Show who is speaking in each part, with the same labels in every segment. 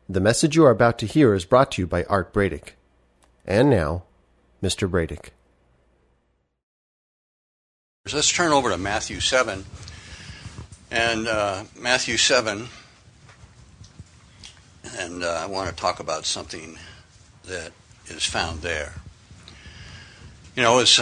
Speaker 1: The message you are about to hear is brought to you by Art Bradick. And now, Mr. Bradick.
Speaker 2: Let's turn over to Matthew 7. And Matthew 7, and I want to talk about something that is found there. You know, it's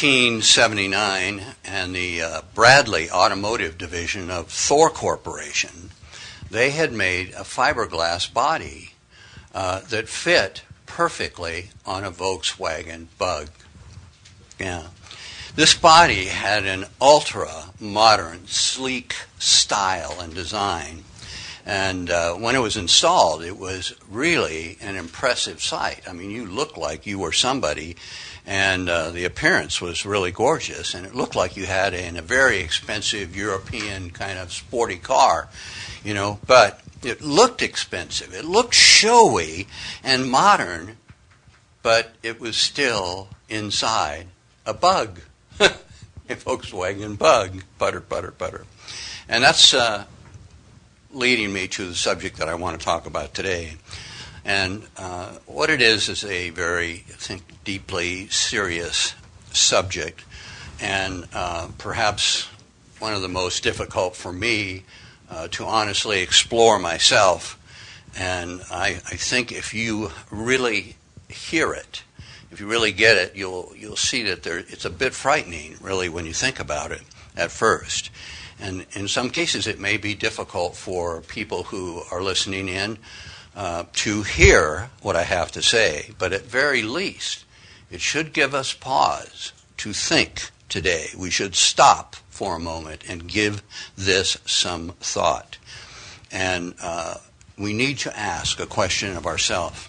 Speaker 2: 1979, and the Bradley Automotive Division of Thor Corporation, they had made a fiberglass body that fit perfectly on a Volkswagen Bug. Yeah. This body had an ultra-modern, sleek style and design. And when it was installed, it was really an impressive sight. I mean, you looked like you were somebody, and the appearance was really gorgeous. And it looked like you had a very expensive European kind of sporty car, you know. But it looked expensive. It looked showy and modern, but it was still inside a Bug. A Volkswagen Bug, butter. And that's leading me to the subject that I want to talk about today. And what it is a very, I think, deeply serious subject, and perhaps one of the most difficult for me to honestly explore myself. And I think if you really hear it, if you really get it, you'll see that it's a bit frightening, really, when you think about it at first. And in some cases, it may be difficult for people who are listening in to hear what I have to say. But at very least, it should give us pause to think today. We should stop for a moment and give this some thought. And we need to ask a question of ourselves.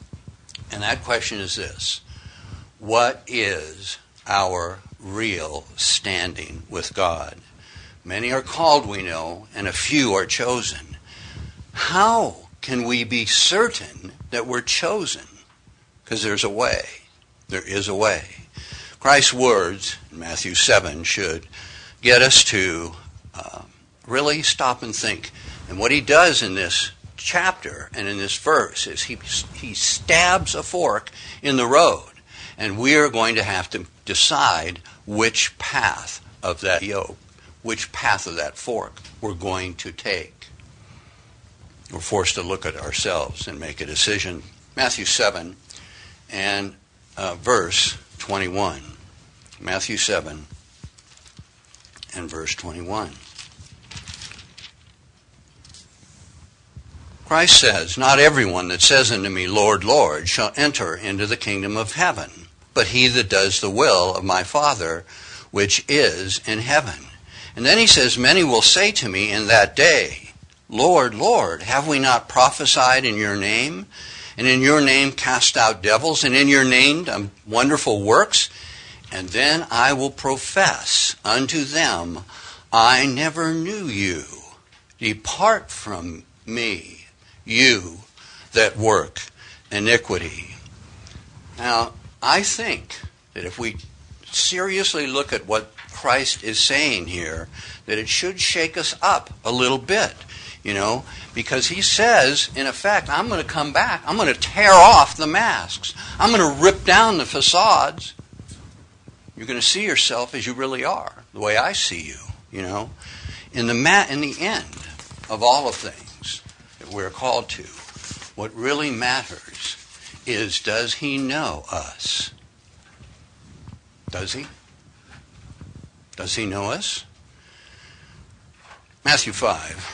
Speaker 2: And that question is this: what is our real standing with God? Many are called, we know, and a few are chosen. How can we be certain that we're chosen? Because there's a way. There is a way. Christ's words in Matthew 7 should get us to really stop and think. And what he does in this chapter and in this verse is he stabs a fork in the road. And we are going to have to decide which path of that yoke, which path of that fork we're going to take. We're forced to look at ourselves and make a decision. Matthew 7 and verse 21. Matthew 7 and verse 21. Christ says, "Not everyone that says unto me, Lord, Lord, shall enter into the kingdom of heaven, but he that does the will of my Father which is in heaven." And then he says, "Many will say to me in that day, Lord, Lord, have we not prophesied in your name? And in your name cast out devils? And in your name done wonderful works? And then I will profess unto them, I never knew you. Depart from me, you that work iniquity." Now, I think that if we seriously look at what Christ is saying here, that it should shake us up a little bit, you know, because he says, in effect, I'm going to come back. I'm going to tear off the masks. I'm going to rip down the facades. You're going to see yourself as you really are, the way I see you, you know. In the end of all of things that we're called to, what really matters is, does he know us? Does he? Does he know us? Matthew 5.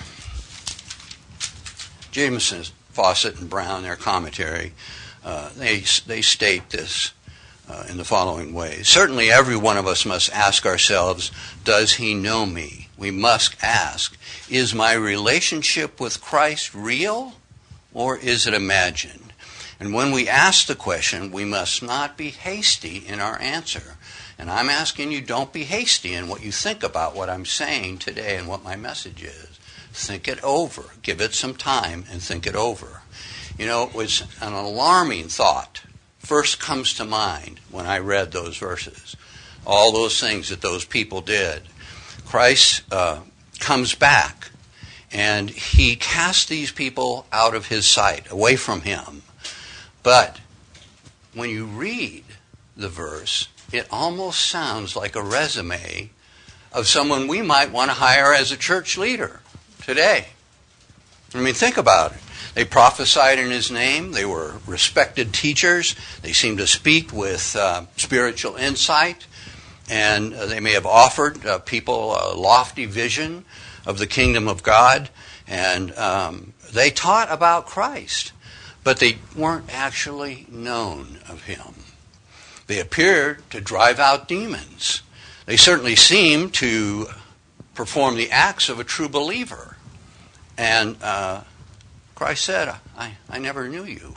Speaker 2: Jameson, Fawcett, and Brown, their commentary, they state this in the following way. Certainly every one of us must ask ourselves, does he know me? We must ask, is my relationship with Christ real or is it imagined? And when we ask the question, we must not be hasty in our answer. And I'm asking you, don't be hasty in what you think about what I'm saying today and what my message is. Think it over. Give it some time and think it over. You know, it was an alarming thought. First comes to mind when I read those verses. All those things that those people did. Christ comes back And he cast these people out of his sight, away from him. But when you read the verse, it almost sounds like a resume of someone we might want to hire as a church leader today. I mean, think about it. They prophesied in his name. They were respected teachers. They seemed to speak with spiritual insight. And they may have offered people a lofty vision of the kingdom of God. And they taught about Christ. But they weren't actually known of him. They appeared to drive out demons. They certainly seemed to perform the acts of a true believer. And Christ said, I never knew you.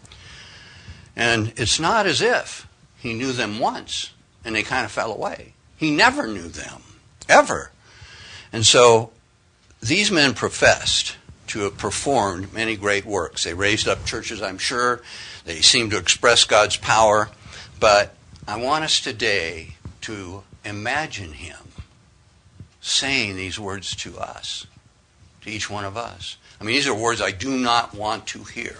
Speaker 2: And it's not as if he knew them once and they kind of fell away. He never knew them, ever. And so these men professed to have performed many great works. They raised up churches, I'm sure. They seemed to express God's power. But I want us today to imagine him saying these words to us, to each one of us. I mean, these are words I do not want to hear.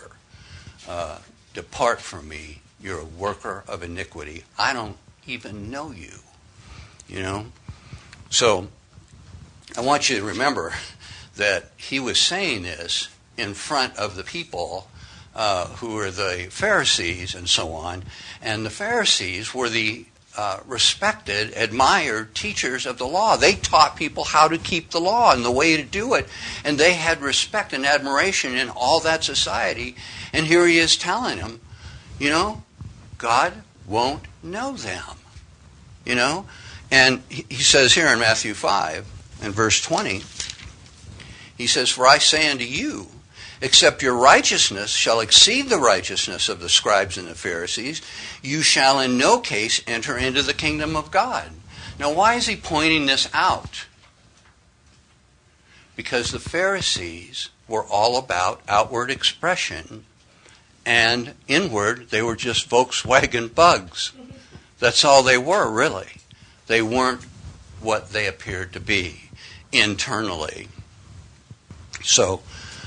Speaker 2: Depart from me, you're a worker of iniquity. I don't even know you. You know? So, I want you to remember that he was saying this in front of the people who were the Pharisees and so on. And the Pharisees were the respected, admired teachers of the law. They taught people how to keep the law and the way to do it. And they had respect and admiration in all that society. And here he is telling them, you know, God won't know them. You know? And he says here in Matthew 5, in verse 20, he says, for I say unto you, except your righteousness shall exceed the righteousness of the scribes and the Pharisees, you shall in no case enter into the kingdom of God. Now, why is he pointing this out? Because the Pharisees were all about outward expression, and inward, they were just Volkswagen bugs. That's all they were, really. They weren't what they appeared to be internally. So,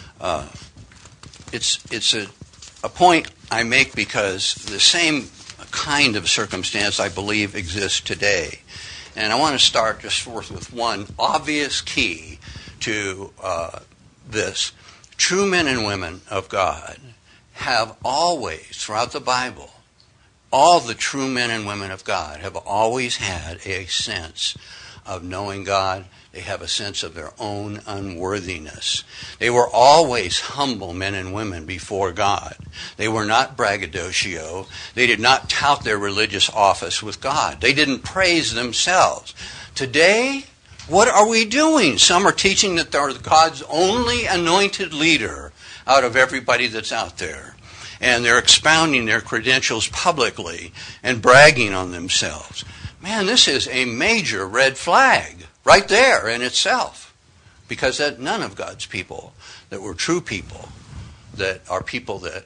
Speaker 2: it's a point I make because the same kind of circumstance, I believe, exists today. And I want to start just forth with one obvious key to this. True men and women of God have always, throughout the Bible, all the true men and women of God have always had a sense of knowing God. They have a sense of their own unworthiness. They were always humble men and women before God. They were not braggadocio. They did not tout their religious office with God. They didn't praise themselves. Today, what are we doing? Some are teaching that they're God's only anointed leader out of everybody that's out there. And they're expounding their credentials publicly and bragging on themselves. Man, this is a major red flag right there in itself. Because that none of God's people that were true people, that are people that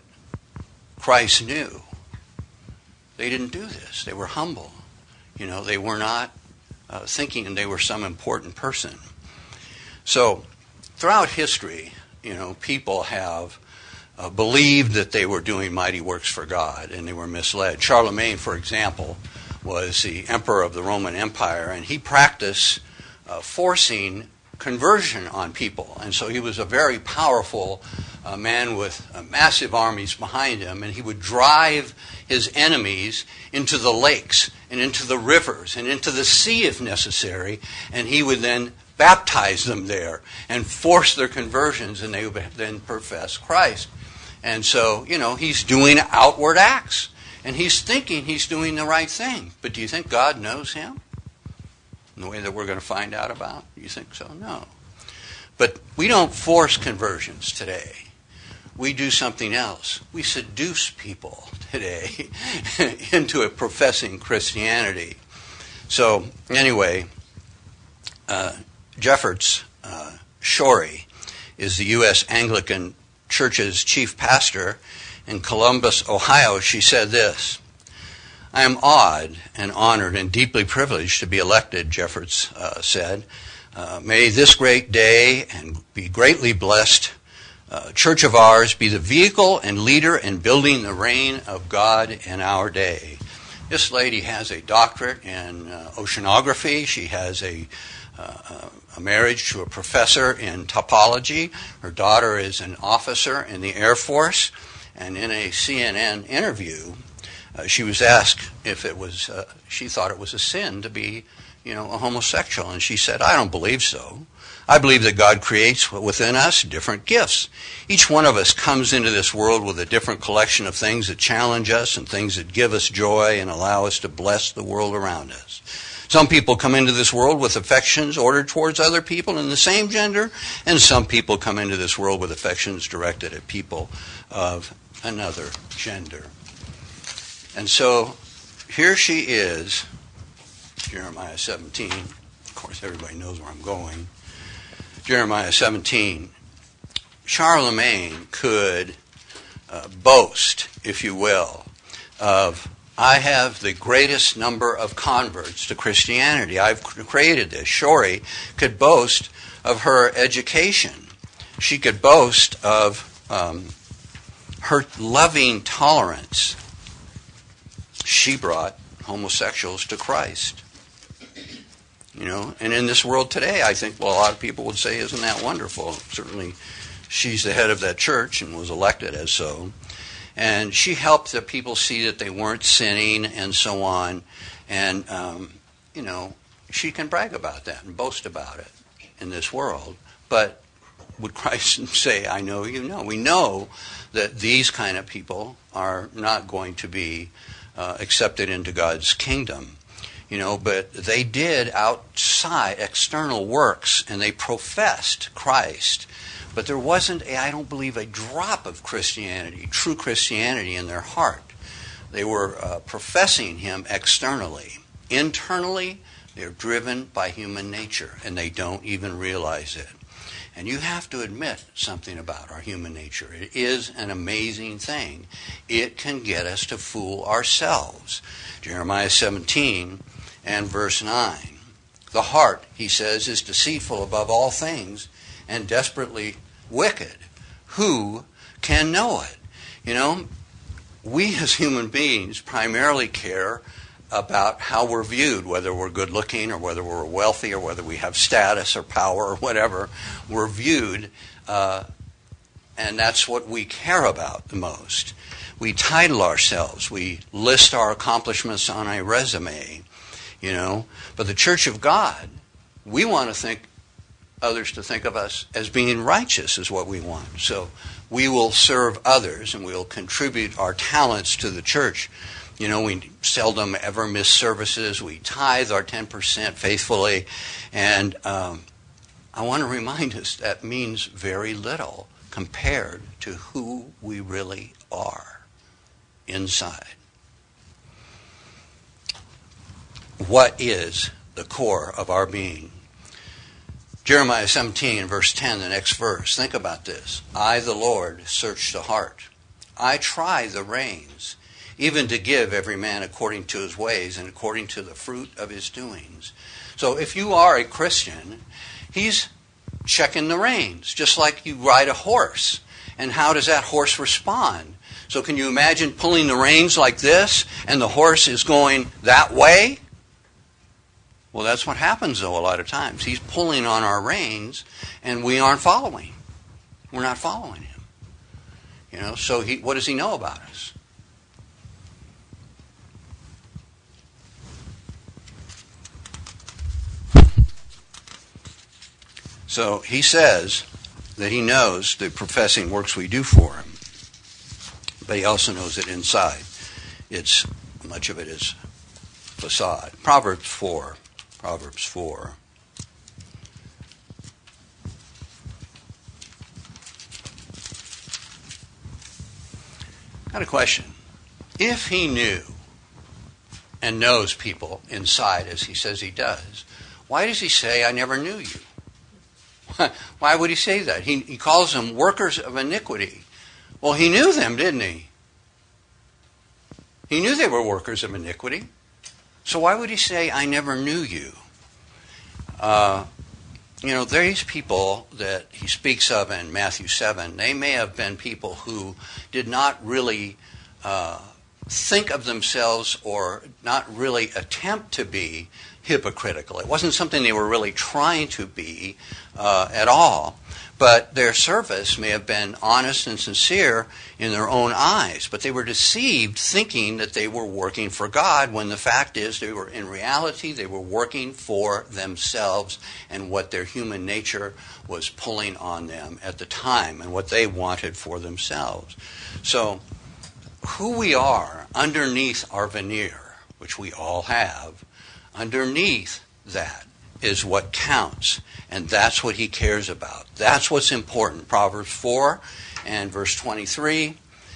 Speaker 2: Christ knew, they didn't do this. They were humble. You know, they were not thinking they were some important person. So, throughout history, you know, people have believed that they were doing mighty works for God, and they were misled. Charlemagne, for example, was the emperor of the Roman Empire, and he practiced forcing conversion on people. And so he was a very powerful man with massive armies behind him, and he would drive his enemies into the lakes and into the rivers and into the sea if necessary, and he would then baptize them there and force their conversions, and they would then profess Christ. And so, you know, he's doing outward acts, and he's thinking he's doing the right thing. But do you think God knows him in the way that we're going to find out about? Do you think so? No. But we don't force conversions today. We do something else. We seduce people today into a professing Christianity. So, anyway, Jeffords Shorey is the U.S. Anglican Church's chief pastor in Columbus, Ohio. She said this: I am awed and honored and deeply privileged to be elected, Jeffords said. May this great day and be greatly blessed church of ours be the vehicle and leader in building the reign of God in our day. This lady has a doctorate in oceanography. She has a marriage to a professor in topology. Her daughter is an officer in the Air Force. And in a CNN interview, she was asked if it was, she thought it was a sin to be, a homosexual. And she said, I don't believe so. I believe that God creates within us different gifts. Each one of us comes into this world with a different collection of things that challenge us and things that give us joy and allow us to bless the world around us. Some people come into this world with affections ordered towards other people in the same gender, and some people come into this world with affections directed at people of another gender. And so here she is, Jeremiah 17. Of course, everybody knows where I'm going. Jeremiah 17. Charlemagne could boast, if you will, of, I have the greatest number of converts to Christianity. I've created this. Shori could boast of her education. She could boast of her loving tolerance. She brought homosexuals to Christ. And in this world today, I think, a lot of people would say, isn't that wonderful? Certainly, she's the head of that church and was elected as so. And she helped the people see that they weren't sinning and so on. And, she can brag about that and boast about it in this world. But would Christ say, I know you? No. We know that these kind of people are not going to be accepted into God's kingdom. But they did outside external works, and they professed Christ. But there wasn't, I don't believe, a drop of Christianity, true Christianity in their heart. They were professing him externally. Internally, they're driven by human nature, and they don't even realize it. And you have to admit something about our human nature. It is an amazing thing. It can get us to fool ourselves. Jeremiah 17 and verse 9. The heart, he says, is deceitful above all things and desperately wicked. Who can know it? We as human beings primarily care about how we're viewed, whether we're good looking or whether we're wealthy or whether we have status or power or whatever. We're viewed, and that's what we care about the most. We title ourselves. We list our accomplishments on a resume, But the Church of God, we want to think others to think of us as being righteous is what we want. So we will serve others and we'll contribute our talents to the church. We seldom ever miss services. We tithe our 10% faithfully. And I want to remind us that means very little compared to who we really are inside. What is the core of our being? Jeremiah 17, verse 10, the next verse. Think about this. I, the Lord, search the heart. I try the reins, even to give every man according to his ways and according to the fruit of his doings. So if you are a Christian, he's checking the reins, just like you ride a horse. And how does that horse respond? So can you imagine pulling the reins like this and the horse is going that way? Well, that's what happens, though, a lot of times. He's pulling on our reins, and we aren't following. We're not following him. So what does he know about us? So he says that he knows the professing works we do for him, but he also knows that inside, much of it is facade. Proverbs 4. Got a question. If he knew and knows people inside as he says he does, why does he say, I never knew you? Why would he say that? He calls them workers of iniquity. Well, he knew them, didn't he? He knew they were workers of iniquity. So why would he say, I never knew you? these people that he speaks of in Matthew 7, they may have been people who did not really think of themselves or not really attempt to be hypocritical. It wasn't something they were really trying to be at all. But their service may have been honest and sincere in their own eyes. But they were deceived thinking that they were working for God, when the fact is in reality they were working for themselves and what their human nature was pulling on them at the time and what they wanted for themselves. So who we are underneath our veneer, which we all have, underneath that is what counts, and that's what he cares about. That's what's important. Proverbs 4 and verse 23.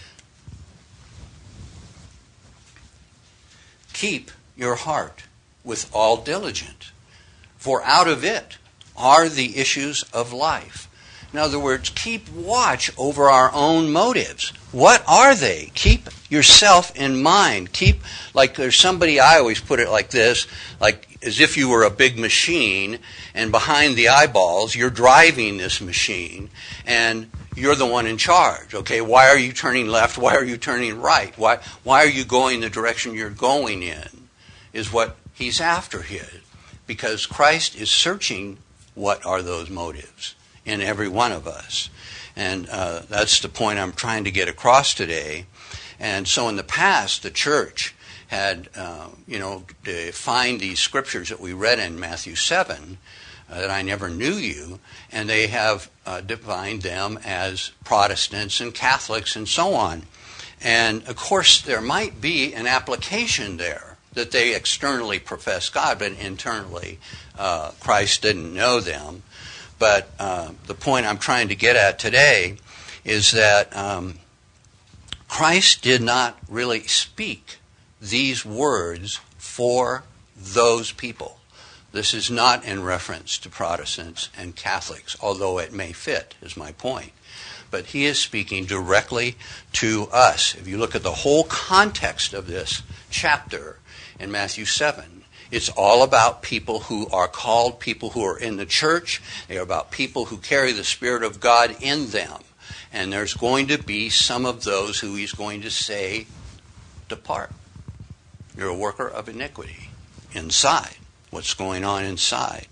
Speaker 2: Keep your heart with all diligence, for out of it are the issues of life. In other words, keep watch over our own motives. What are they? Keep yourself in mind. Keep, like there's somebody, I always put it like this, like as if you were a big machine, and behind the eyeballs, you're driving this machine, and you're the one in charge. Okay, why are you turning left? Why are you turning right? Why are you going the direction you're going in? Is what he's after here. Because Christ is searching what are those motives in every one of us. And that's the point I'm trying to get across today. And so in the past, the church had, defined these scriptures that we read in Matthew 7, that I never knew you, and they have defined them as Protestants and Catholics and so on. And of course, there might be an application there that they externally profess God, but internally Christ didn't know them. But the point I'm trying to get at today is that Christ did not really speak these words for those people. This is not in reference to Protestants and Catholics, although it may fit, is my point. But he is speaking directly to us. If you look at the whole context of this chapter in Matthew 7, it's all about people who are called, people who are in the church. They are about people who carry the Spirit of God in them. And there's going to be some of those who he's going to say, depart. You're a worker of iniquity inside. What's going on inside,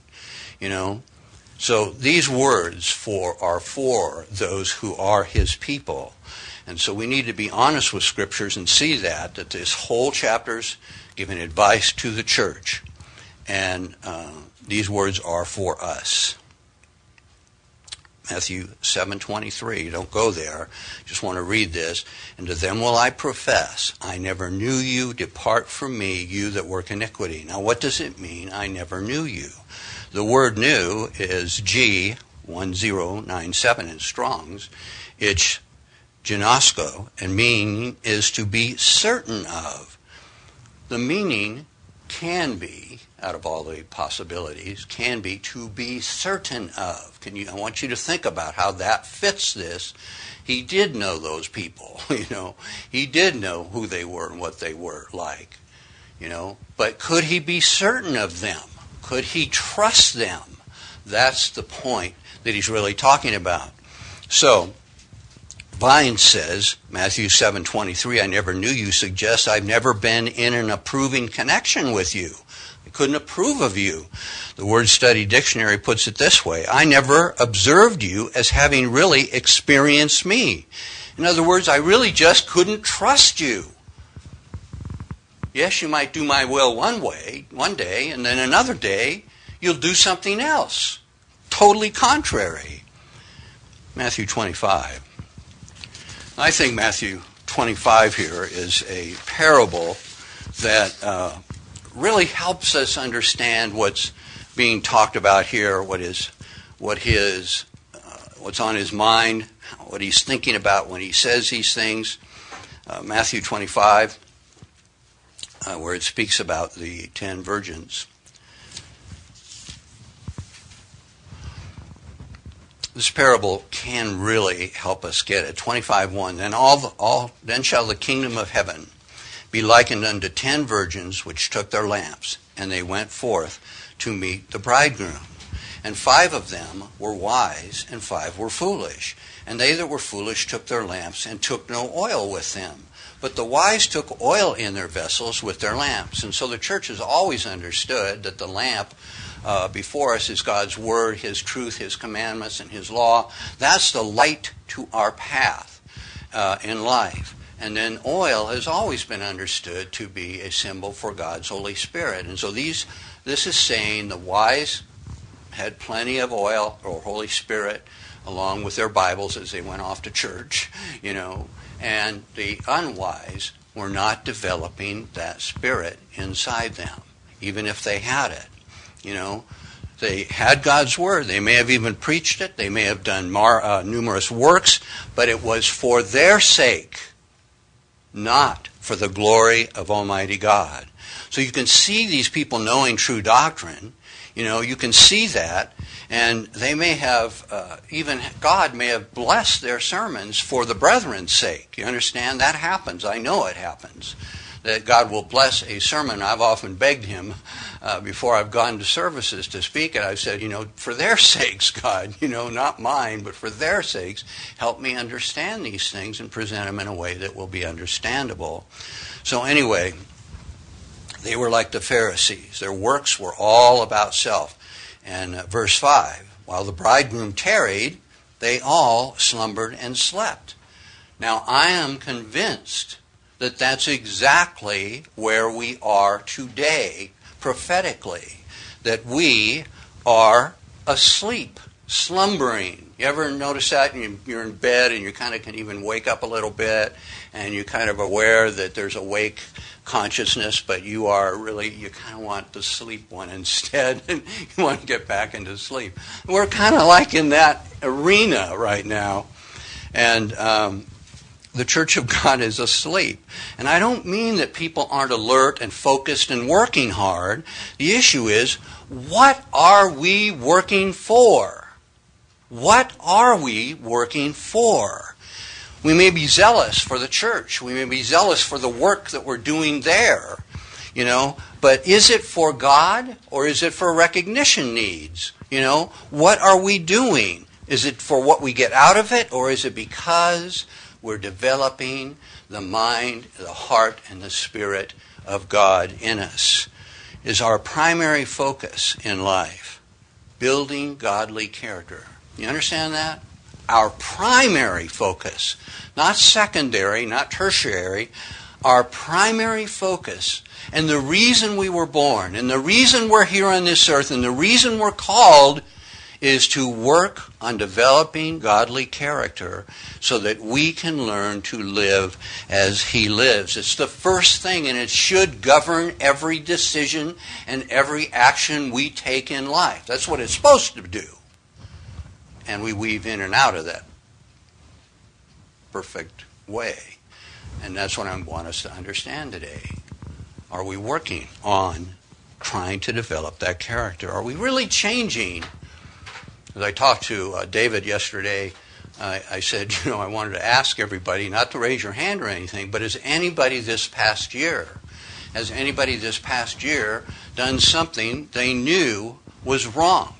Speaker 2: So these words are for those who are his people. And so we need to be honest with scriptures and see that this whole chapter's giving advice to the church. And these words are for us. Matthew 7:23. Don't go there. Just want to read this. And to them will I profess, I never knew you. Depart from me, you that work iniquity. Now, what does it mean, I never knew you? The word "knew" is G1097 in Strong's. It's ginosko, and meaning is to be certain of. The meaning can be, out of all the possibilities, can be to be certain of. I want you to think about how that fits this. He did know those people, He did know who they were and what they were like, But could he be certain of them? Could he trust them? That's the point that he's really talking about. So, Vine says, Matthew 7:23, I never knew you, suggests I've never been in an approving connection with you. I couldn't approve of you. The Word Study Dictionary puts it this way, I never observed you as having really experienced me. In other words, I really just couldn't trust you. Yes, you might do my will one day, and then another day you'll do something else, totally contrary. Matthew 25. I think Matthew 25 here is a parable that really helps us understand what's being talked about here, what's on his mind, what he's thinking about when he says these things. Matthew 25, where it speaks about the 10 virgins. This parable can really help us get it. 25:1. Then shall the kingdom of heaven be likened unto 10 virgins which took their lamps, and they went forth to meet the bridegroom. And 5 of them were wise, and 5 were foolish. And they that were foolish took their lamps, and took no oil with them. But the wise took oil in their vessels with their lamps. And so the church has always understood that the lamp before us is God's Word, His truth, His commandments, and His law. That's the light to our path in life. And then oil has always been understood to be a symbol for God's Holy Spirit. And so this is saying the wise had plenty of oil or Holy Spirit along with their Bibles as they went off to church, and the unwise were not developing that spirit inside them, even if they had it. They had God's Word. They may have even preached it. They may have done numerous works, but it was for their sake, not for the glory of Almighty God. So you can see these people knowing true doctrine. You can see that. And they may have, even God may have blessed their sermons for the brethren's sake. You understand? That happens. I know it happens. That God will bless a sermon. I've often begged Him before I've gone to services to speak it. I've said, for their sakes, God, not mine, but for their sakes, help me understand these things and present them in a way that will be understandable. So anyway, they were like the Pharisees. Their works were all about self. And verse 5, while the bridegroom tarried, they all slumbered and slept. Now, I am convinced that that's exactly where we are today, prophetically, that we are asleep, slumbering. You ever notice that? You're in bed and you kind of can even wake up a little bit, and you're kind of aware that there's awake consciousness, but you kind of want the sleep one instead, and you want to get back into sleep. We're kind of like in that arena right now, and the Church of God is asleep. And I don't mean that people aren't alert and focused and working hard. The issue is, what are we working for? What are we working for? We may be zealous for the church. We may be zealous for the work that we're doing there, but is it for God or is it for recognition needs? What are we doing? Is it for what we get out of it, or is it because we're developing the mind, the heart, and the Spirit of God in us? Is our primary focus in life building godly character? You understand that? Our primary focus, not secondary, not tertiary, our primary focus, and the reason we were born, and the reason we're here on this earth, and the reason we're called, is to work on developing godly character so that we can learn to live as He lives. It's the first thing, and it should govern every decision and every action we take in life. That's what it's supposed to do. And we weave in and out of that perfect way. And that's what I want us to understand today. Are we working on trying to develop that character? Are we really changing? As I talked to David yesterday, I said, I wanted to ask everybody not to raise your hand or anything, but has anybody this past year done something they knew was wrong?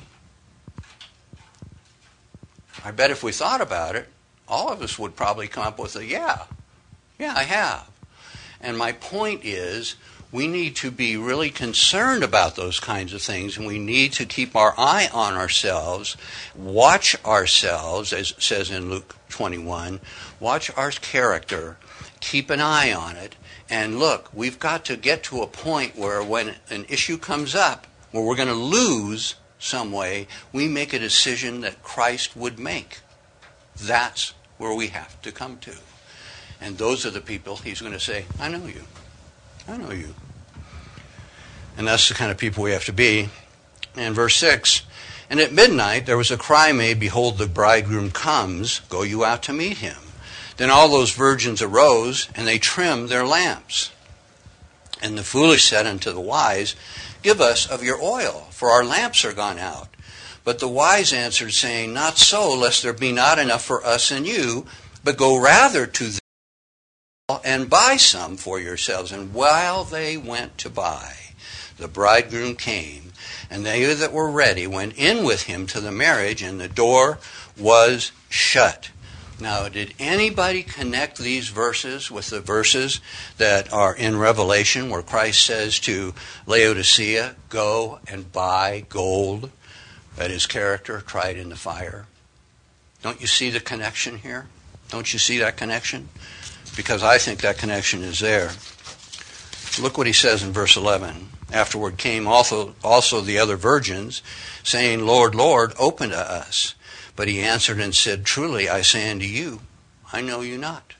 Speaker 2: I bet if we thought about it, all of us would probably come up with yeah, I have. And my point is, we need to be really concerned about those kinds of things, and we need to keep our eye on ourselves, watch ourselves, as it says in Luke 21, watch our character, keep an eye on it, and look, we've got to get to a point where when an issue comes up, where we're going to lose some way, we make a decision that Christ would make. That's where we have to come to. And those are the people He's going to say, I know you. I know you. And that's the kind of people we have to be. And verse 6, and at midnight there was a cry made, behold, the bridegroom comes, go you out to meet him. Then all those virgins arose, and they trimmed their lamps. And the foolish said unto the wise, give us of your oil, for our lamps are gone out. But the wise answered, saying, not so, lest there be not enough for us and you, but go rather to them and buy some for yourselves. And while they went to buy, the bridegroom came, and they that were ready went in with him to the marriage, and the door was shut. Now, did anybody connect these verses with the verses that are in Revelation where Christ says to Laodicea, go and buy gold that is character tried in the fire? Don't you see the connection here? Don't you see that connection? Because I think that connection is there. Look what he says in verse 11. Afterward came also the other virgins, saying, Lord, Lord, open to us. But he answered and said, truly I say unto you, I know you not.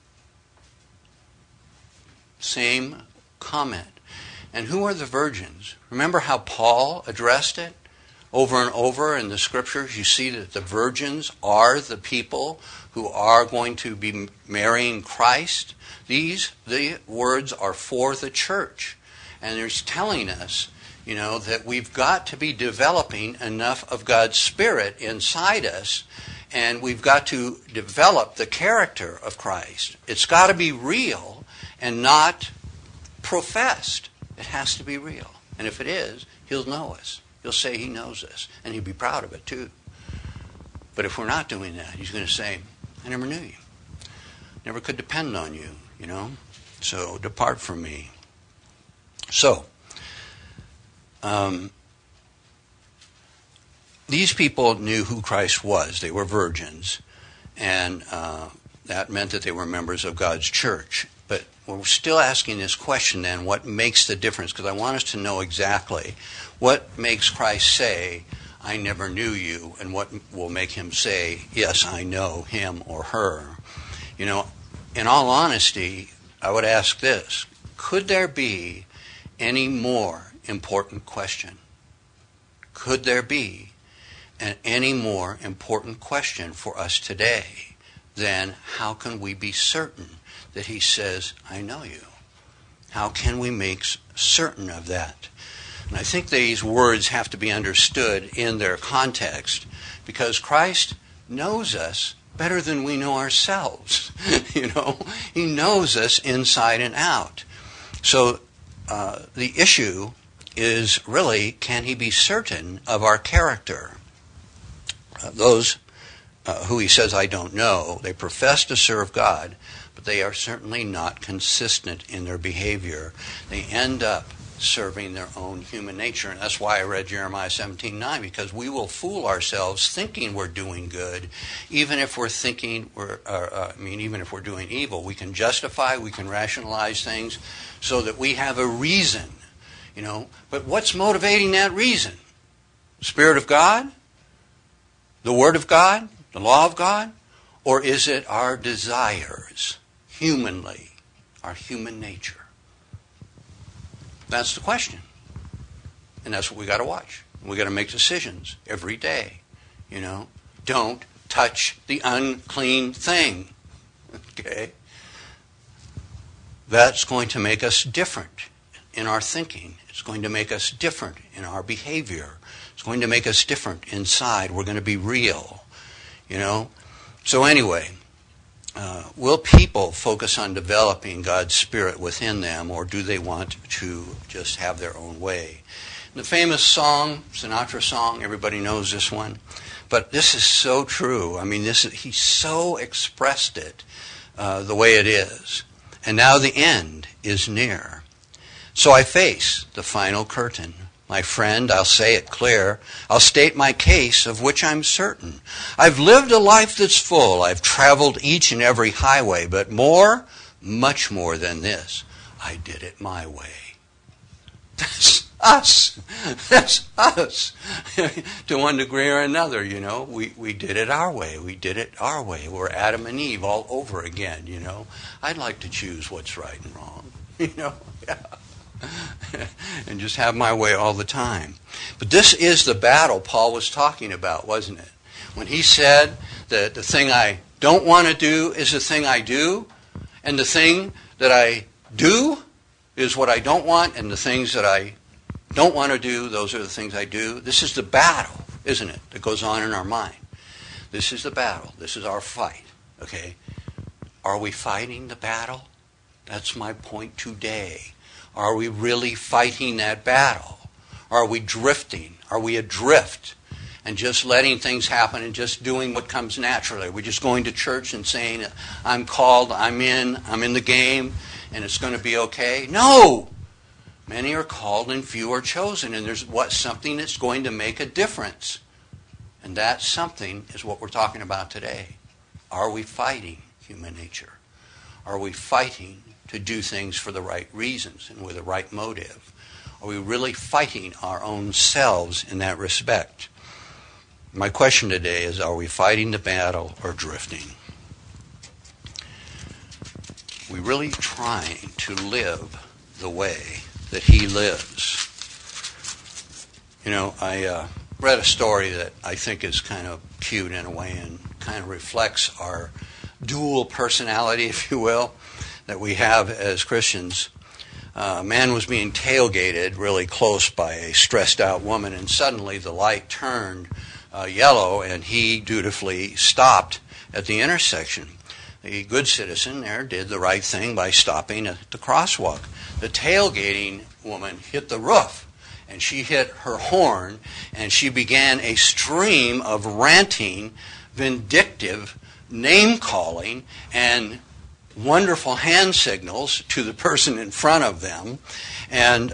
Speaker 2: Same comment. And who are the virgins? Remember how Paul addressed it over and over in the scriptures? You see that the virgins are the people who are going to be marrying Christ. The words are for the church. And he's telling us, that we've got to be developing enough of God's Spirit inside us, and we've got to develop the character of Christ. It's got to be real and not professed. It has to be real. And if it is, he'll know us. He'll say he knows us, and he'll be proud of it too. But if we're not doing that, he's going to say, I never knew you. Never could depend on you, So depart from me. So, these people knew who Christ was. They were virgins, and that meant that they were members of God's church. But we're still asking this question then, what makes the difference? Because I want us to know exactly what makes Christ say, I never knew you, and what will make him say, yes, I know him or her. In all honesty, I would ask this, could there be any more important question? Could there be any more important question for us today than how can we be certain that he says, I know you? How can we make certain of that? And I think these words have to be understood in their context, because Christ knows us better than we know ourselves. He knows us inside and out. So the issue is really, can he be certain of our character? Those who he says, I don't know, they profess to serve God, but they are certainly not consistent in their behavior. They end up serving their own human nature. And that's why I read Jeremiah 17:9, because we will fool ourselves thinking we're doing good, even if we're thinking even if we're doing evil. We can justify, we can rationalize things so that we have a reason, But what's motivating that reason? The Spirit of God? The Word of God? The law of God? Or is it our desires, humanly, our human nature? That's the question. And that's what we got to watch. We got to make decisions every day. Don't touch the unclean thing. Okay? That's going to make us different in our thinking. It's going to make us different in our behavior. It's going to make us different inside. We're going to be real. So anyway, will people focus on developing God's Spirit within them, or do they want to just have their own way? The famous song, Sinatra song, everybody knows this one. But this is so true. He so expressed it the way it is. And now the end is near. So I face the final curtain. My friend, I'll say it clear. I'll state my case, of which I'm certain. I've lived a life that's full. I've traveled each and every highway. But more, much more than this, I did it my way. That's us. That's us. To one degree or another, we did it our way. We did it our way. We're Adam and Eve all over again, I'd like to choose what's right and wrong, Yeah. And just have my way all the time. But this is the battle Paul was talking about, wasn't it? When he said that the thing I don't want to do is the thing I do, and the thing that I do is what I don't want, and the things that I don't want to do, those are the things I do. This is the battle, isn't it, that goes on in our mind. This is the battle. This is our fight, okay? Are we fighting the battle? That's my point today. Are we really fighting that battle? Or are we drifting? Are we adrift and just letting things happen and just doing what comes naturally? Are we just going to church and saying, I'm called, I'm in the game, and it's going to be okay? No! Many are called and few are chosen, and there's something that's going to make a difference. And that something is what we're talking about today. Are we fighting human nature? Are we fighting to do things for the right reasons and with the right motive? Are we really fighting our own selves in that respect? My question today is, are we fighting the battle or drifting? Are we really trying to live the way that he lives? You know, I read a story that I think is kind of cute in a way and kind of reflects our dual personality, if you will, that we have as Christians. A man was being tailgated really close by a stressed out woman, and suddenly the light turned yellow and he dutifully stopped at the intersection. The good citizen there did the right thing by stopping at the crosswalk. The tailgating woman hit the roof, and she hit her horn, and she began a stream of ranting, vindictive, name-calling, and wonderful hand signals to the person in front of them. And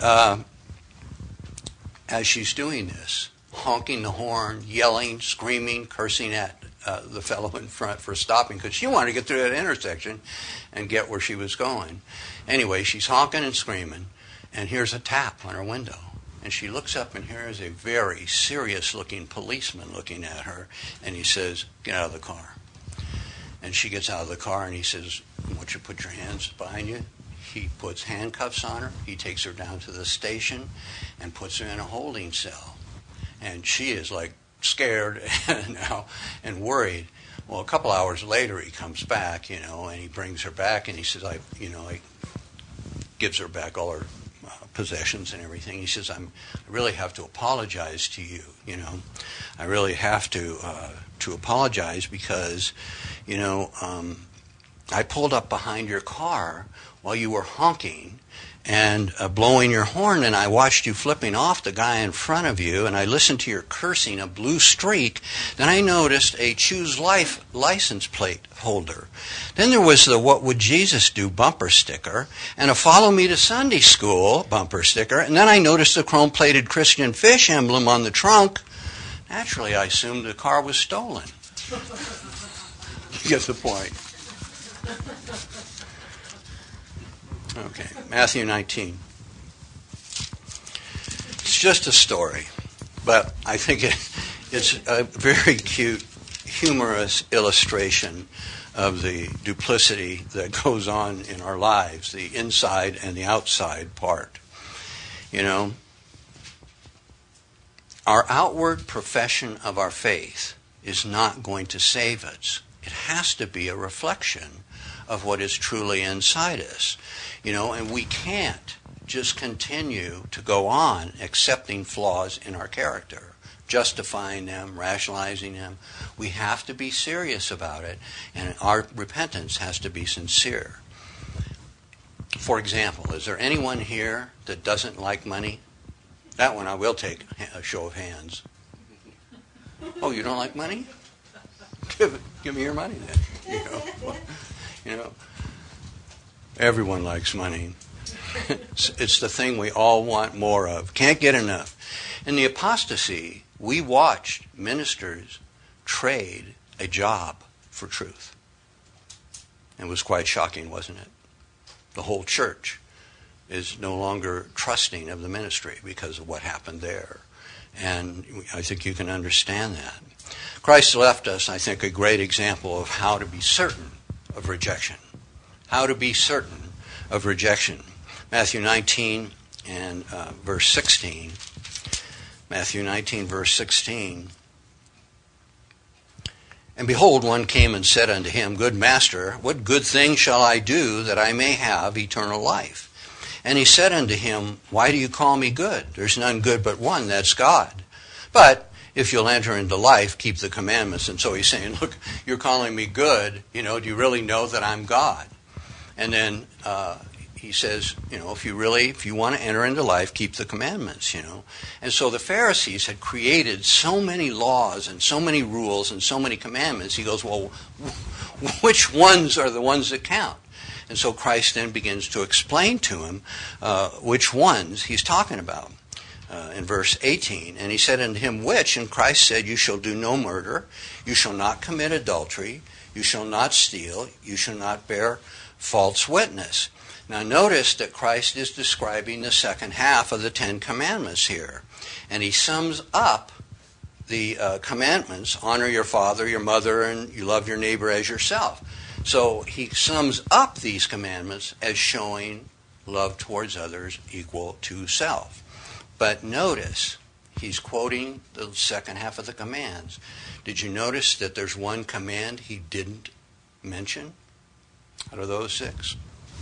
Speaker 2: as she's doing this, honking the horn, yelling, screaming, cursing at the fellow in front for stopping, because she wanted to get through that intersection and get where she was going. Anyway, she's honking and screaming, and here's a tap on her window. And she looks up, and here is a very serious-looking policeman looking at her, and he says, "Get out of the car." And she gets out of the car, and he says, "I want you to put your hands behind you." He puts handcuffs on her. He takes her down to the station and puts her in a holding cell. And she is like scared now and worried. Well, a couple hours later, he comes back, and he brings her back, and he says, I gives her back all her possessions and everything. He says, I really have to apologize to you, I really have to apologize because, I pulled up behind your car while you were honking and blowing your horn, and I watched you flipping off the guy in front of you, and I listened to your cursing, a blue streak. Then I noticed a Choose Life license plate holder. Then there was the What Would Jesus Do bumper sticker, and a Follow Me to Sunday School bumper sticker, and then I noticed the chrome-plated Christian fish emblem on the trunk. Naturally, I assumed the car was stolen. You get the point. Okay, Matthew 19. It's just a story, but I think it's a very cute, humorous illustration of the duplicity that goes on in our lives, the inside and the outside part. Our outward profession of our faith is not going to save us. It has to be a reflection of what is truly inside us. And we can't just continue to go on accepting flaws in our character, justifying them, rationalizing them. We have to be serious about it, and our repentance has to be sincere. For example, is there anyone here that doesn't like money? That one I will take a show of hands. Oh, you don't like money? Give me your money then. Everyone likes money. It's the thing we all want more of. Can't get enough. In the apostasy, we watched ministers trade a job for truth. It was quite shocking, wasn't it? The whole church is no longer trusting of the ministry because of what happened there. And I think you can understand that. Christ left us, I think, a great example of how to be certain of rejection. How to be certain of rejection. Matthew 19 and verse 16. Matthew 19, verse 16. And behold, one came and said unto him, Good master, what good thing shall I do that I may have eternal life? And he said unto him, Why do you call me good? There's none good but one, that's God. But if you'll enter into life, keep the commandments. And so he's saying, look, you're calling me good. Do you really know that I'm God? And then, he says, if you want to enter into life, keep the commandments, And so the Pharisees had created so many laws and so many rules and so many commandments. He goes, well, which ones are the ones that count? And so Christ then begins to explain to him which ones he's talking about. In verse 18, and he said unto him, which? And Christ said, you shall do no murder, you shall not commit adultery, you shall not steal, you shall not bear false witness. Now notice that Christ is describing the second half of the Ten Commandments here. And he sums up the commandments, honor your father, your mother, and you love your neighbor as yourself. So he sums up these commandments as showing love towards others equal to self. But notice, he's quoting the second half of the commands. Did you notice that there's one command he didn't mention out of those 6?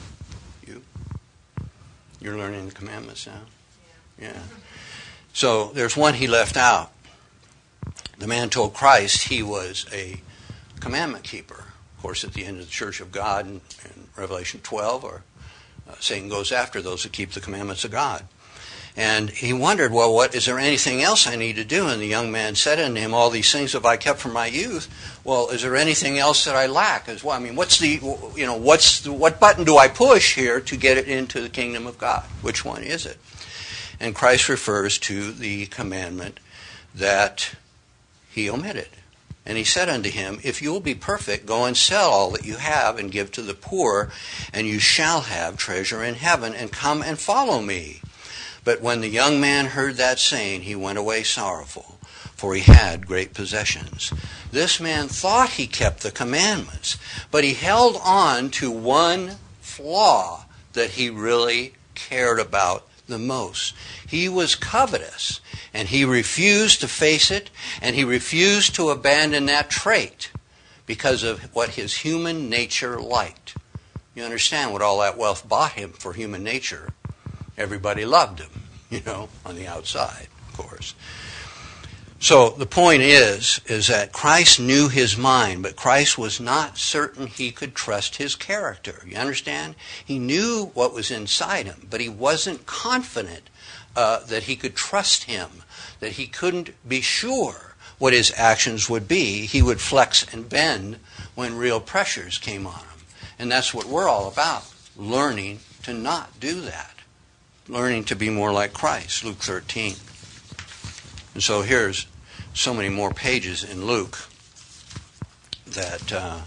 Speaker 2: You're learning the commandments now? Yeah. So there's one he left out. The man told Christ he was a commandment keeper. Of course, at the end of the Church of God in Revelation 12, Satan goes after those who keep the commandments of God. And he wondered, well, is there anything else I need to do? And the young man said unto him, all these things have I kept from my youth. Well, is there anything else that I lack as well? I mean, what button do I push here to get it into the kingdom of God? Which one is it? And Christ refers to the commandment that he omitted. And he said unto him, if you will be perfect, go and sell all that you have and give to the poor, and you shall have treasure in heaven, and come and follow me. But when the young man heard that saying, he went away sorrowful, for he had great possessions. This man thought he kept the commandments, but he held on to one flaw that he really cared about the most. He was covetous, and he refused to face it, and he refused to abandon that trait because of what his human nature liked. You understand what all that wealth bought him for human nature. Everybody loved him, on the outside, of course. So the point is that Christ knew his mind, but Christ was not certain he could trust his character. You understand? He knew what was inside him, but he wasn't confident that he could trust him, that he couldn't be sure what his actions would be. He would flex and bend when real pressures came on him. And that's what we're all about, learning to not do that. Learning to be more like Christ, Luke 13. And so here's so many more pages in Luke that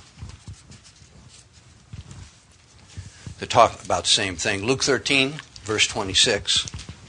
Speaker 2: talk about the same thing. Luke 13, verse 26.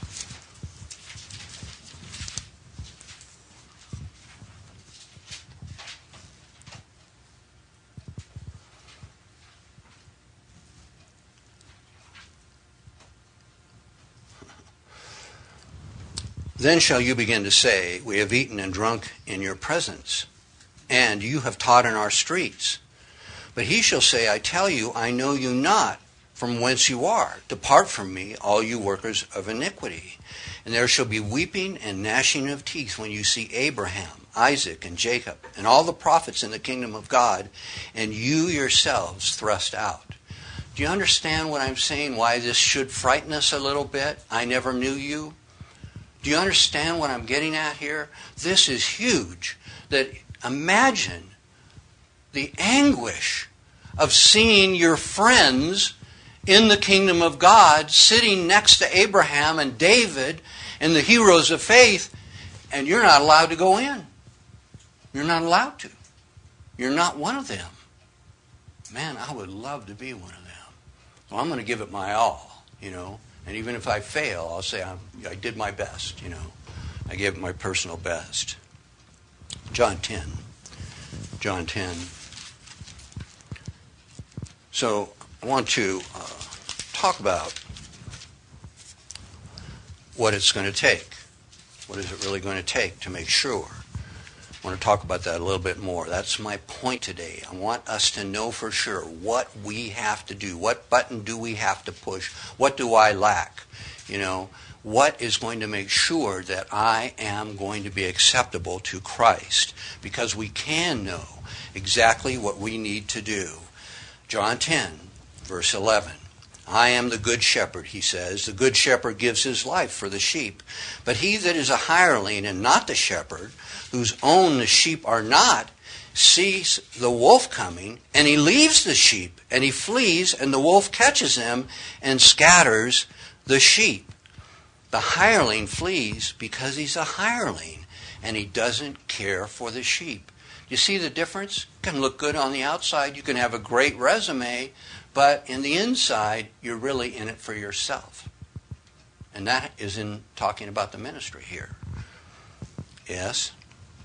Speaker 2: Then shall you begin to say, we have eaten and drunk in your presence, and you have taught in our streets. But he shall say, I tell you, I know you not from whence you are. Depart from me, all you workers of iniquity. And there shall be weeping and gnashing of teeth when you see Abraham, Isaac, and Jacob, and all the prophets in the kingdom of God, and you yourselves thrust out. Do you understand what I'm saying, why this should frighten us a little bit? I never knew you. Do you understand what I'm getting at here? This is huge. That imagine the anguish of seeing your friends in the kingdom of God sitting next to Abraham and David and the heroes of faith, and you're not allowed to go in. You're not allowed to. You're not one of them. Man, I would love to be one of them. So I'm going to give it my all, And even if I fail, I'll say I did my best, I gave it my personal best. John 10. So I want to talk about what it's going to take. What is it really going to take to make sure? I want to talk about that a little bit more. That's my point today. I want us to know for sure what we have to do. What button do we have to push? What do I lack? What is going to make sure that I am going to be acceptable to Christ? Because we can know exactly what we need to do. John 10, verse 11. I am the good shepherd, he says. The good shepherd gives his life for the sheep. But he that is a hireling and not the shepherd, whose own the sheep are not, sees the wolf coming, and he leaves the sheep, and he flees, and the wolf catches him and scatters the sheep. The hireling flees because he's a hireling, and he doesn't care for the sheep. You see the difference? You can look good on the outside, you can have a great resume, but in the inside, you're really in it for yourself. And that is in talking about the ministry here. Yes?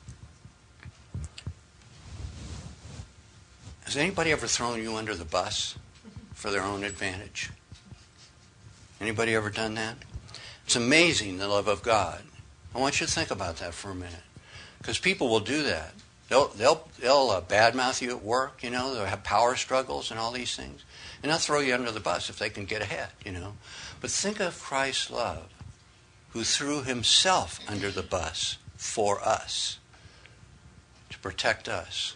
Speaker 2: Has anybody ever thrown you under the bus for their own advantage? Anybody ever done that? It's amazing, the love of God. I want you to think about that for a minute. Because people will do that. They'll badmouth you at work, they'll have power struggles and all these things. And they'll throw you under the bus if they can get ahead, But think of Christ's love, who threw himself under the bus for us, to protect us.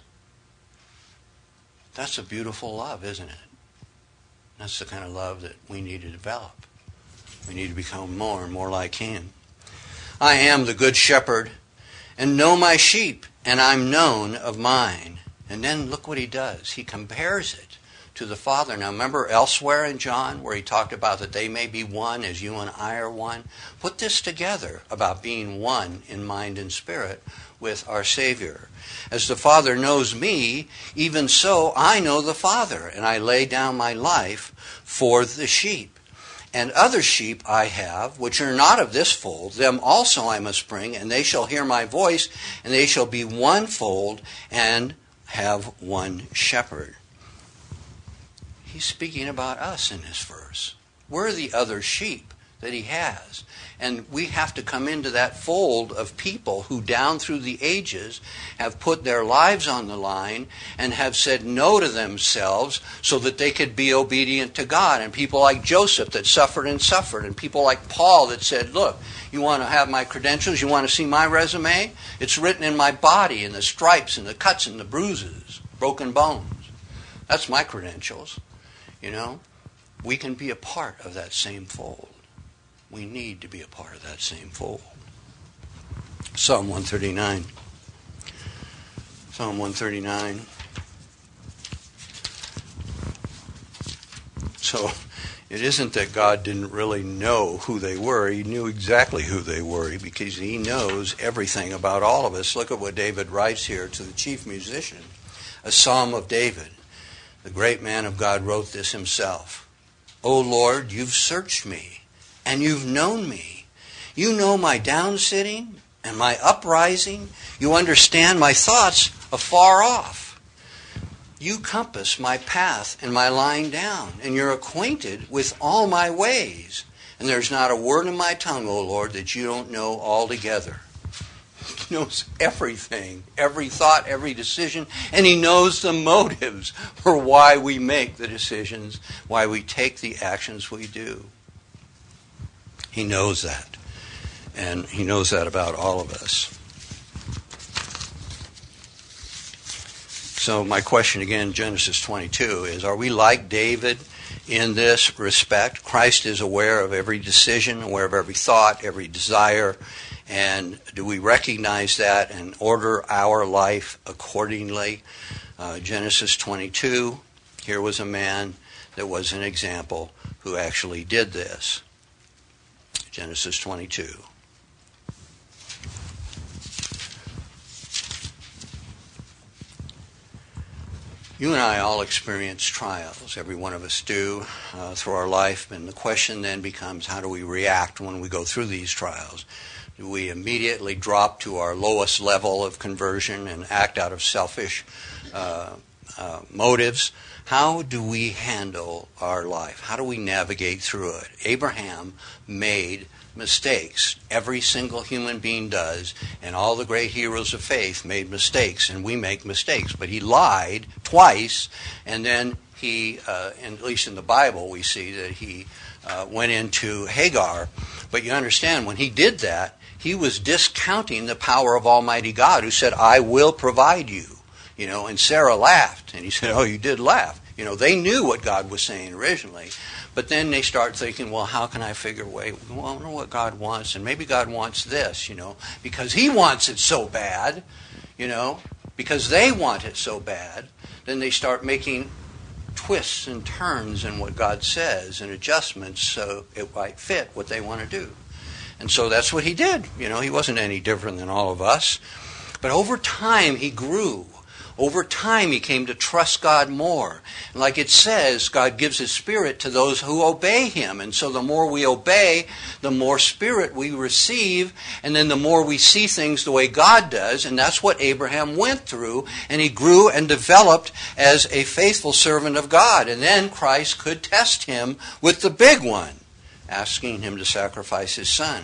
Speaker 2: That's a beautiful love, isn't it? That's the kind of love that we need to develop. We need to become more and more like him. I am the good shepherd, and know my sheep, and I'm known of mine. And then look what he does. He compares it to the Father. Now remember elsewhere in John where he talked about that they may be one as you and I are one? Put this together about being one in mind and spirit with our Savior. As the Father knows me, even so I know the Father, and I lay down my life for the sheep. And other sheep I have, which are not of this fold, them also I must bring, and they shall hear my voice, and they shall be one fold, and have one shepherd. He's speaking about us in this verse. We're the other sheep that he has. And we have to come into that fold of people who down through the ages have put their lives on the line and have said no to themselves so that they could be obedient to God. And people like Joseph that suffered, and people like Paul that said, look, you want to have my credentials? You want to see my resume? It's written in my body, in the stripes and the cuts and the bruises, broken bones. That's my credentials. We can be a part of that same fold. We need to be a part of that same fold. Psalm 139. Psalm 139. So it isn't that God didn't really know who they were. He knew exactly who they were because he knows everything about all of us. Look at what David writes here to the chief musician. A psalm of David. The great man of God wrote this himself. O Lord, you've searched me, and you've known me. You know my downsitting and my uprising. You understand my thoughts afar off. You compass my path and my lying down, and you're acquainted with all my ways. And there's not a word in my tongue, O Lord, that you don't know altogether. He knows everything, every thought, every decision, and he knows the motives for why we make the decisions, why we take the actions we do. He knows that, and he knows that about all of us. So my question again, Genesis 22, is are we like David in this respect? Christ is aware of every decision, aware of every thought, every desire. And do we recognize that and order our life accordingly? Genesis 22, here was a man that was an example who actually did this. Genesis 22. You and I all experience trials. Every one of us do through our life. And the question then becomes, how do we react when we go through these trials? Do we immediately drop to our lowest level of conversion and act out of selfish motives? How do we handle our life? How do we navigate through it? Abraham made mistakes. Every single human being does, and all the great heroes of faith made mistakes, and we make mistakes. But he lied twice, and then he, at least in the Bible, we see that he went into Hagar. But you understand, when he did that, he was discounting the power of Almighty God, who said, I will provide you. And Sarah laughed, and he said, oh, you did laugh. You know, they knew what God was saying originally, but then they start thinking, well, how can I figure a way? Well, I don't know what God wants, and maybe God wants this, you know, because He wants it so bad, you know, because they want it so bad. Then they start making twists and turns in what God says and adjustments so it might fit what they want to do. And so that's what he did. You know, he wasn't any different than all of us. But over time, he grew. Over time, he came to trust God more. And like it says, God gives His Spirit to those who obey Him. And so the more we obey, the more Spirit we receive. And then the more we see things the way God does. And that's what Abraham went through. And he grew and developed as a faithful servant of God. And then Christ could test him with the big one, asking him to sacrifice his son.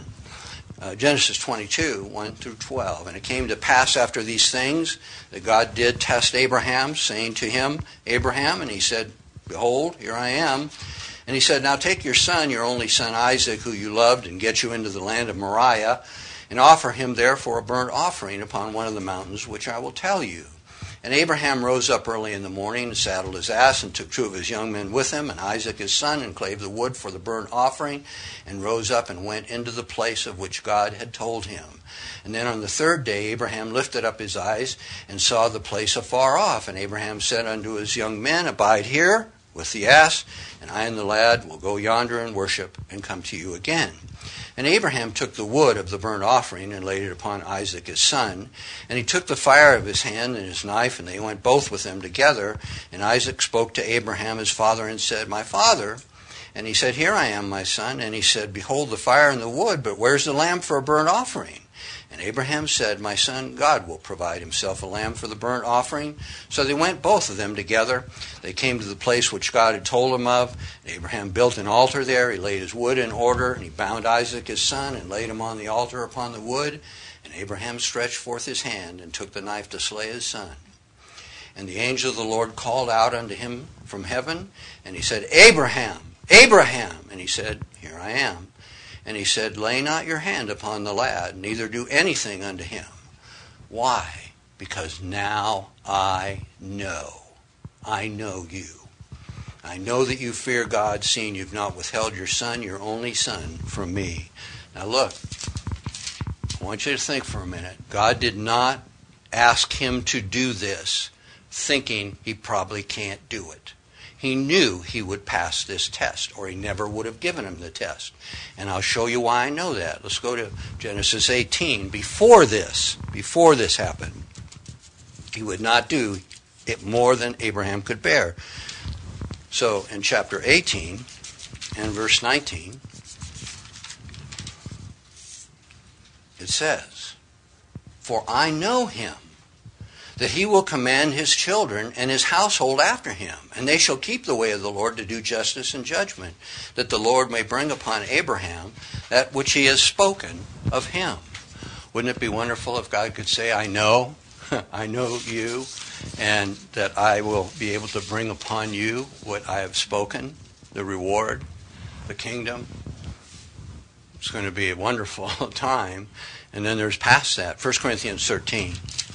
Speaker 2: Genesis 22, 1 through 12. And it came to pass after these things that God did test Abraham, saying to him, Abraham, and he said, Behold, here I am. And he said, Now take your son, your only son Isaac, who you loved, and get you into the land of Moriah, and offer him there for a burnt offering upon one of the mountains which I will tell you. And Abraham rose up early in the morning and saddled his ass and took 2 of his young men with him and Isaac his son and clave the wood for the burnt offering and rose up and went into the place of which God had told him. And then on the 3rd day Abraham lifted up his eyes and saw the place afar off. And Abraham said unto his young men, Abide here with the ass, and I and the lad will go yonder and worship and come to you again. And Abraham took the wood of the burnt offering and laid it upon Isaac his son. And he took the fire of his hand and his knife, and they went both with them together. And Isaac spoke to Abraham his father and said, My father. And he said, Here I am, my son. And he said, Behold the fire and the wood, but where's the lamb for a burnt offering? And Abraham said, My son, God will provide himself a lamb for the burnt offering. So they went both of them together. They came to the place which God had told him of. And Abraham built an altar there. He laid his wood in order, and he bound Isaac his son, and laid him on the altar upon the wood. And Abraham stretched forth his hand, and took the knife to slay his son. And the angel of the Lord called out unto him from heaven, and he said, Abraham, Abraham! And he said, Here I am. And he said, Lay not your hand upon the lad, neither do anything unto him. Why? Because now I know you. I know that you fear God, seeing you've not withheld your son, your only son, from me. Now look, I want you to think for a minute. God did not ask him to do this thinking he probably can't do it. He knew he would pass this test, or he never would have given him the test. And I'll show you why I know that. Let's go to Genesis 18. Before this happened, he would not do it more than Abraham could bear. So in chapter 18 and verse 19, it says, For I know him, that he will command his children and his household after him, and they shall keep the way of the Lord to do justice and judgment, that the Lord may bring upon Abraham that which he has spoken of him. Wouldn't it be wonderful if God could say, I know you, and that I will be able to bring upon you what I have spoken, the reward, the kingdom. It's going to be a wonderful time. And then there's past that, 1 Corinthians 13.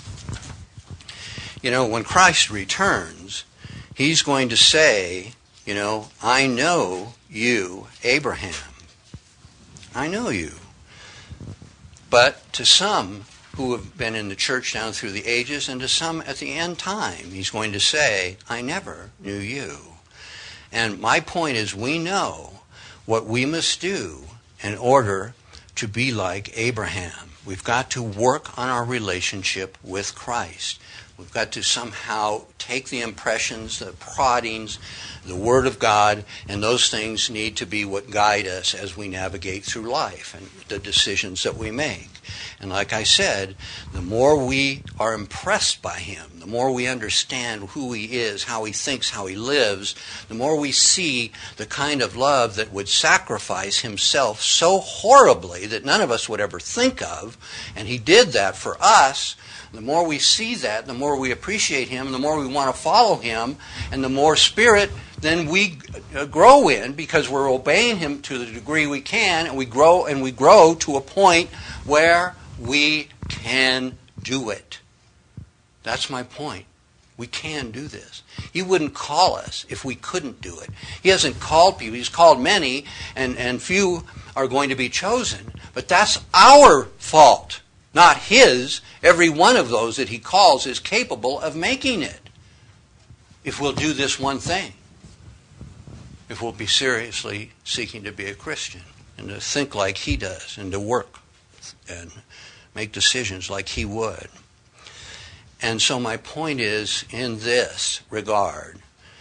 Speaker 2: You know, when Christ returns, he's going to say, you know, I know you, Abraham. I know you. But to some who have been in the church down through the ages, and to some at the end time, he's going to say, I never knew you. And my point is, we know what we must do in order to be like Abraham. We've got to work on our relationship with Christ. We've got to somehow take the impressions, the proddings, the Word of God, and those things need to be what guide us as we navigate through life and the decisions that we make. And like I said, the more we are impressed by him, the more we understand who he is, how he thinks, how he lives, the more we see the kind of love that would sacrifice himself so horribly that none of us would ever think of, and he did that for us. The more we see that, the more we appreciate him, the more we want to follow him, and the more Spirit then we grow in, because we're obeying him to the degree we can, and we grow to a point where we can do it. That's my point. We can do this. He wouldn't call us if we couldn't do it. He hasn't called people. He's called many, and few are going to be chosen. But that's our fault, not his. Every one of those that he calls is capable of making it. If we'll do this one thing. If we'll be seriously seeking to be a Christian and to think like he does and to work and make decisions like he would. And so my point is, in this regard,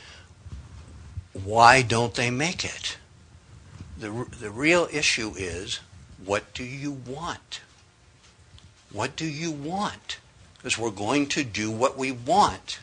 Speaker 2: why don't they make it? The real issue is, what do you want? What do you want? Because we're going to do what we want.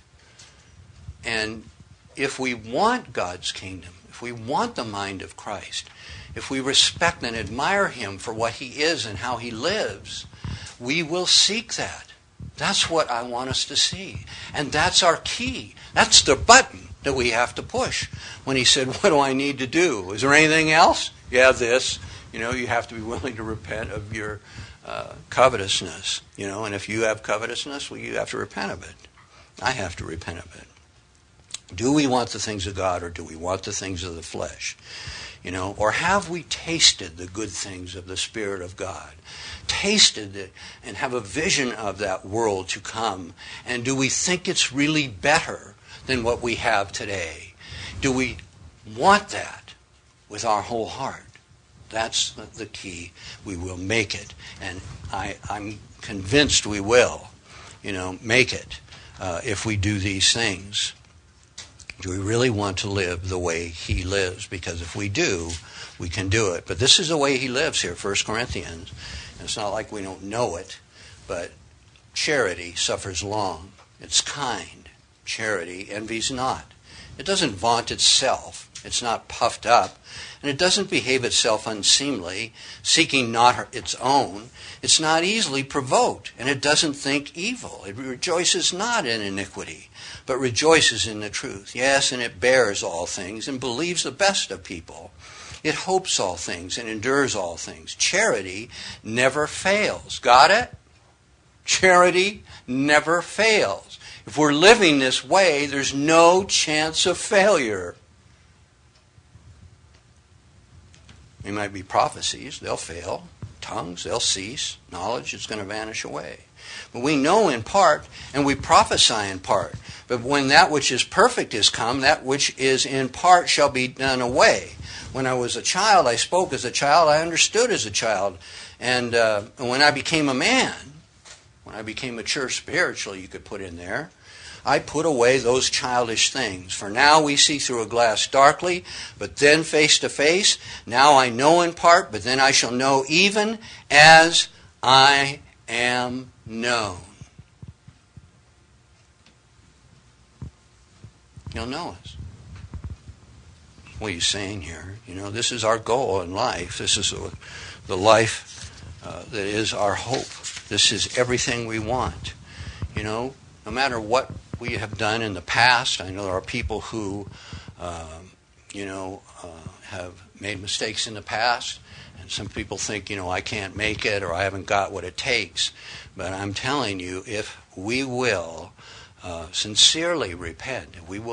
Speaker 2: And if we want God's kingdom, if we want the mind of Christ, if we respect and admire him for what he is and how he lives, we will seek that. That's what I want us to see. And that's our key. That's the button that we have to push. When he said, what do I need to do? Is there anything else? Yeah, this. You have to be willing to repent of your covetousness. And if you have covetousness, well, you have to repent of it. I have to repent of it. Do we want the things of God, or do we want the things of the flesh? Or have we tasted the good things of the Spirit of God? Tasted it and have a vision of that world to come? And do we think it's really better than what we have today? Do we want that with our whole heart? That's the key. We will make it. And I'm convinced we will, make it if we do these things. Do we really want to live the way he lives? Because if we do, we can do it. But this is the way he lives here, 1 Corinthians. And it's not like we don't know it, but charity suffers long. It's kind. Charity envies not. It doesn't vaunt itself. It's not puffed up. And it doesn't behave itself unseemly, seeking not its own. It's not easily provoked, and it doesn't think evil. It rejoices not in iniquity, but rejoices in the truth. Yes, and it bears all things and believes the best of people. It hopes all things and endures all things. Charity never fails. Got it? Charity never fails. If we're living this way, there's no chance of failure. There might be prophecies, they'll fail. Tongues, they'll cease. Knowledge is going to vanish away. But we know in part, and we prophesy in part. But when that which is perfect is come, that which is in part shall be done away. When I was a child, I spoke as a child, I understood as a child. And when I became a man, when I became mature spiritually, you could put in there, I put away those childish things. For now we see through a glass darkly, but then face to face. Now I know in part, but then I shall know even as I am known. You'll know us. What are you saying here? This is our goal in life. This is the life that is our hope. This is everything we want. No matter what we have done in the past. I know there are people who, have made mistakes in the past. And some people think, I can't make it, or I haven't got what it takes. But I'm telling you, if we will sincerely repent,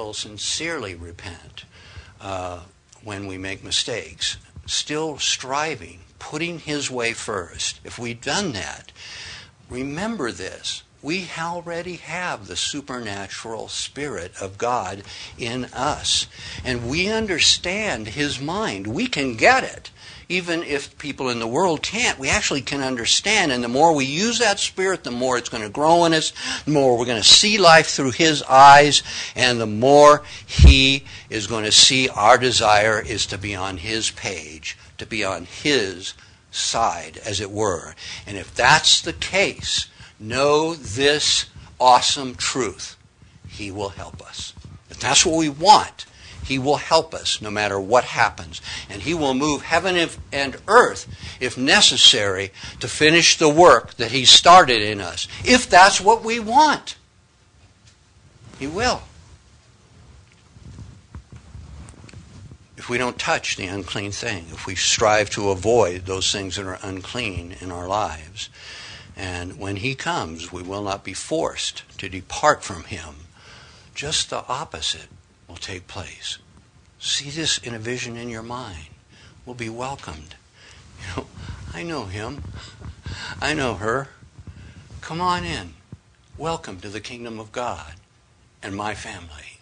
Speaker 2: when we make mistakes, still striving, putting his way first, if we've done that, remember this. We already have the supernatural Spirit of God in us. And we understand his mind. We can get it. Even if people in the world can't, we actually can understand. And the more we use that Spirit, the more it's going to grow in us, the more we're going to see life through his eyes, and the more he is going to see our desire is to be on his page, to be on his side, as it were. And if that's the case, know this awesome truth. He will help us. If that's what we want, he will help us no matter what happens. And he will move heaven and earth, if necessary, to finish the work that he started in us. If that's what we want, he will. If we don't touch the unclean thing, if we strive to avoid those things that are unclean in our lives, and when he comes, we will not be forced to depart from him just the opposite will take place. See this in a vision in your mind. Will be welcomed. I know him. I know her. Come on in. Welcome to the kingdom of God and my family.